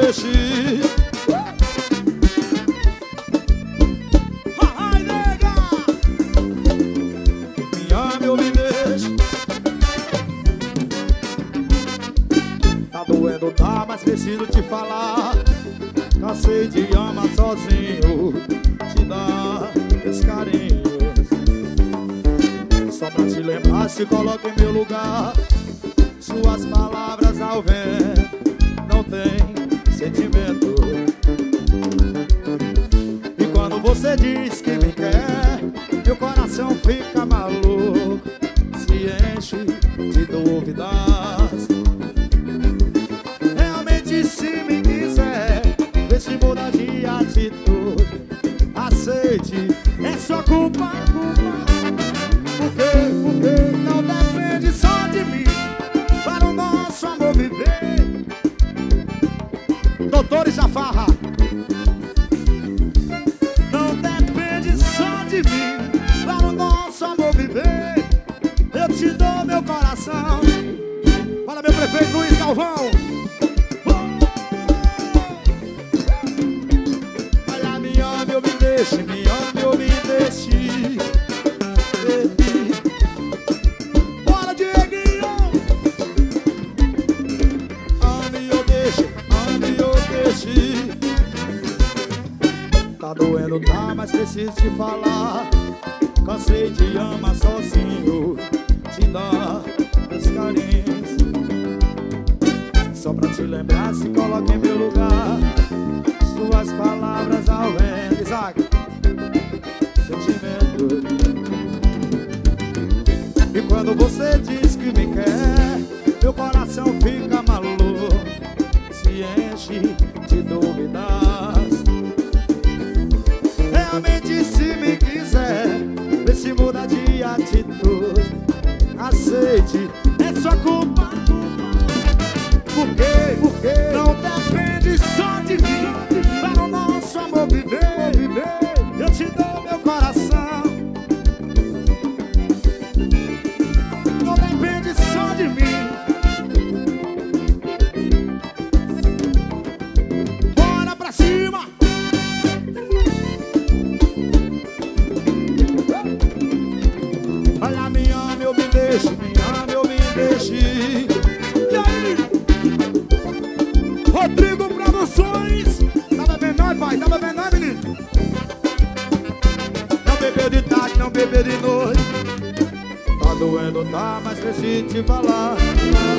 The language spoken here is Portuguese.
deixe. Ai, nega, me ame ou me deixe. Tá doendo, tá, mas preciso te falar. Cansei de amar sozinho, te dar esse carinho. Só pra te lembrar, se coloca em meu lugar. Suas palavras ao vento não tem sentimento. E quando você diz que me quer, meu coração fica maluco, se enche de dúvidas. Realmente se me quiser, vê se muda de atitude. Aceite, é sua culpa. Por quê? Não depende só de mim para o nosso amor viver. Doutores da farra, não depende só de mim para o nosso amor viver. Eu te dou meu coração. Fala, meu prefeito Luiz Galvão. Olha, me ame ou me deixe, me ame ou me deixe. Bora, Dieguinho! Ame ou deixe, ame ou deixe. Tá doendo, tá, mas preciso te falar. Cansei de amar sozinho, te dar esse carinho. Só pra te lembrar, se coloca em meu lugar. Suas palavras ao vento, Isaac, sentimento. E quando você diz que me quer, meu coração fica maluco, se enche de dúvidas. Realmente se me quiser, vê se muda de atitude. Aceite, é sua culpa. Por quê? Não depende só de mim para o nosso amor viver. Eu te dou meu coração. Não depende só de mim. Bora pra cima. Olha, me ame ou me deixe, me ame ou me deixe. E aí? Rodrigo Produções. Tá bebendo nós, pai? Tá bebendo nós, menino? Não beber de tarde, não beber de noite. Tá doendo, tá, mas preciso te falar.